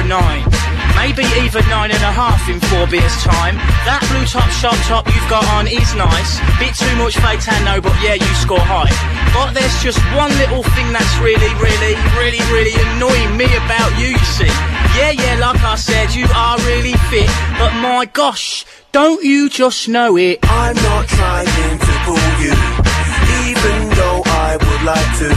9. Maybe even 9.5 in 4 beers time. That blue top, sharp top you've got on is nice. Bit too much Faitano, but yeah, you score high. But there's just one little thing that's really annoying me about you, you see. Yeah, like I said, you are really fit, but my gosh, don't you just know it? I'm not trying to pull you, even though I would like to.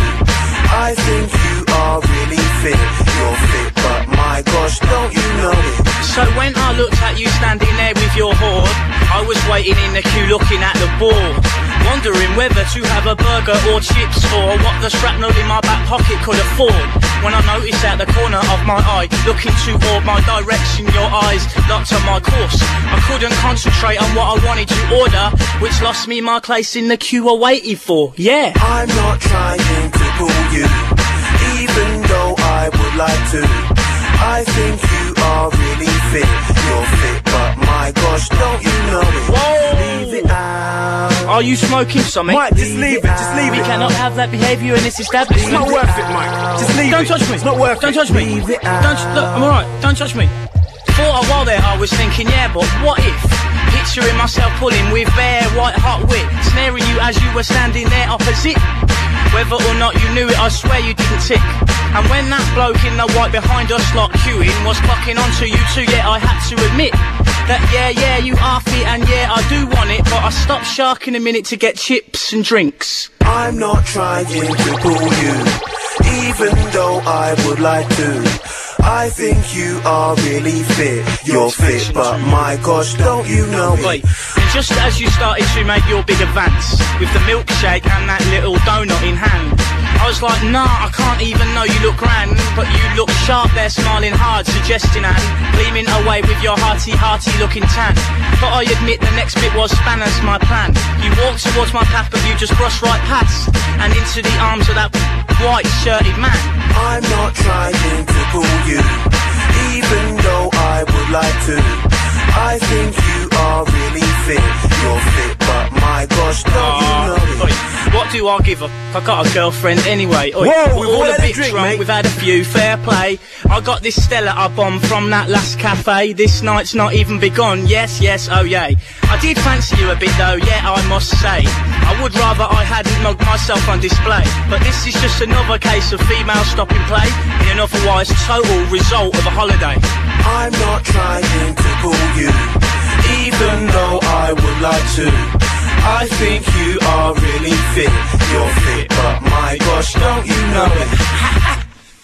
I think you are really fit. You're fit, but my gosh, don't you know it? So when I looked at you standing there with your hoard, I was waiting in the queue looking at the board, wondering whether to have a burger or chips, or what the shrapnel in my back pocket could afford. When I noticed out the corner of my eye, looking toward my direction, your eyes locked on my course. I couldn't concentrate on what I wanted to order, which lost me my place in the queue I waited for. Yeah, I'm not trying to pull you, even though I would like to. I think you are really fit. You're fit, but my gosh, don't you know it? Whoa! Leave it out. Are you smoking something? Mike, just leave it, just leave We it. cannot have that behaviour in this establishment. It's not worth it, Mike. Just leave Don't it. touch me. It's not worth it. Don't touch me. Leave it out. Look, I'm alright. Don't touch me. For a while there, I was thinking, yeah, but what if? Picturing myself pulling with bare white hot wit, snaring you as you were standing there opposite. Whether or not you knew it, I swear you didn't tick. And when that bloke in the white behind us lot queuing was clocking onto you too, yeah, I had to admit that yeah, you are fit and yeah, I do want it, but I stopped sharking a minute to get chips and drinks. I'm not trying to pull you, even though I would like to. I think you are really fit. You're fit, but my gosh, don't you know it? Wait, and just as you started to make your big advance with the milkshake and that little donut in hand, I was like, nah, I can't even know you look grand, but you look sharp there, smiling hard, suggesting and gleaming away with your hearty looking tan. But I admit the next bit was spanners my plan. You walked towards my path, but you just brushed right past and into the arms of that white shirted man. I'm not trying to pull you, even though I would like to. I think you are really fit. You're fit, but my gosh, don't you know it? Oi, what do I give a f***? I got a girlfriend anyway. Oi, Whoa, we're we've all all a had a bit drink, drunk, mate. we've had a few, fair play. I got this Stella I bombed from that last cafe. This night's not even begun, yes, oh yay. I did fancy you a bit though, yeah, I must say. I would rather I hadn't mugged myself on display. But this is just another case of female stopping play in an otherwise total result of a holiday. I'm not trying to pull you, even though I would like to. I think you are really fit. You're fit, but my gosh, don't